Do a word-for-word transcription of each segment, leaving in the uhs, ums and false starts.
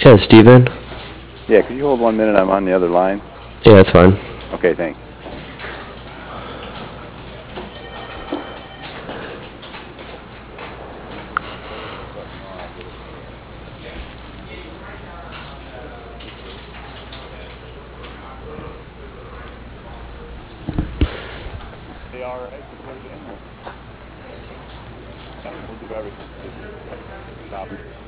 Yeah, Steven. Yeah, could you hold one minute? I'm on the other line. Yeah, that's fine. Okay, thanks. They are right to plug in. Yeah, we'll do everything. Stop.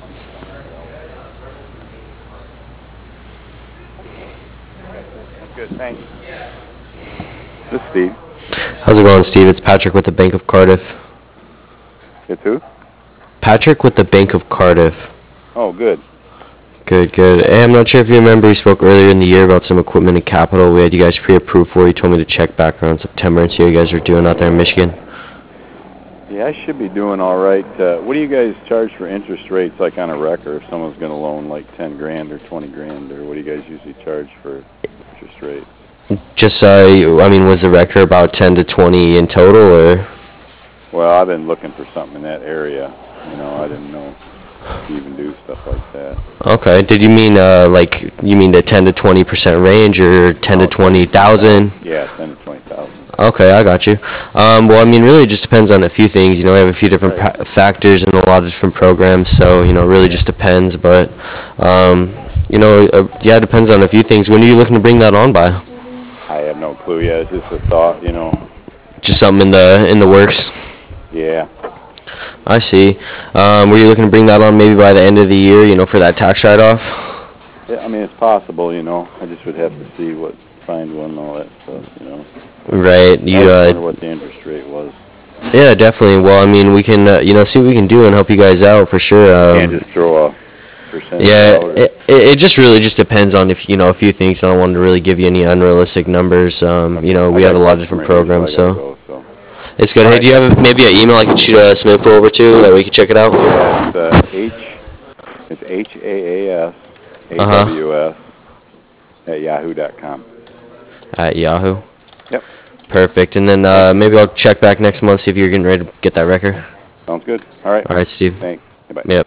That's good. Thanks. This is Steve. How's it going, Steve? It's Patrick with the Bank of Cardiff. It's who? Patrick with the Bank of Cardiff. Oh, good. Good, good. Hey, I'm not sure if you remember, we spoke earlier in the year about some equipment and capital. We had you guys pre-approved for. You told me to check back around September and see how you guys are doing out there in Michigan. Yeah, I should be doing all right. Uh, what do you guys charge for interest rates, like on a wrecker, if someone's going to loan like ten grand or twenty grand, or what do you guys usually charge for interest rates? Just, uh, I mean, was the wrecker about ten to twenty in total, or? Well, I've been looking for something in that area. You know, I didn't know if you even do stuff like that. Okay. Did you mean, uh, like, you mean the ten to twenty percent range, or ten to twenty thousand? Yeah, ten to twenty thousand. Okay, I got you. Um, well, I mean, really, it just depends on a few things. You know, we have a few different Right. pa- factors and a lot of different programs, so you know, it really just depends. But um, you know, uh, yeah, it depends on a few things. When are you looking to bring that on by? I have no clue yet. It's just a thought, you know. Just something in the in the works. Yeah. I see. Um, were you looking to bring that on maybe by the end of the year? You know, for that tax write-off? Yeah, I mean, it's possible, you know. I just would have to see what, find one and all that stuff, you know. Right. I You. just Uh, wonder what the interest rate was. yeah, definitely. Well, I mean, we can, uh, you know, see what we can do and help you guys out for sure. Um, Can't just throw a percentage Yeah, out. Or, it, it just really just depends on if you know a few things. I don't want to really give you any unrealistic numbers. Um, you know, we I have a got lot of different customers, programs, so I so gotta go, so. it's good. Hey, do you have maybe an email I can shoot uh, some info over to that we can check it out? Yeah, it's uh, H, it's H A A S A W S at yahoo dot com. At Yahoo. Yep. Perfect. And then uh, maybe I'll check back next month see if you're getting ready to get that record. Sounds good. All right. All right, Steve. Thanks. Bye. Yep.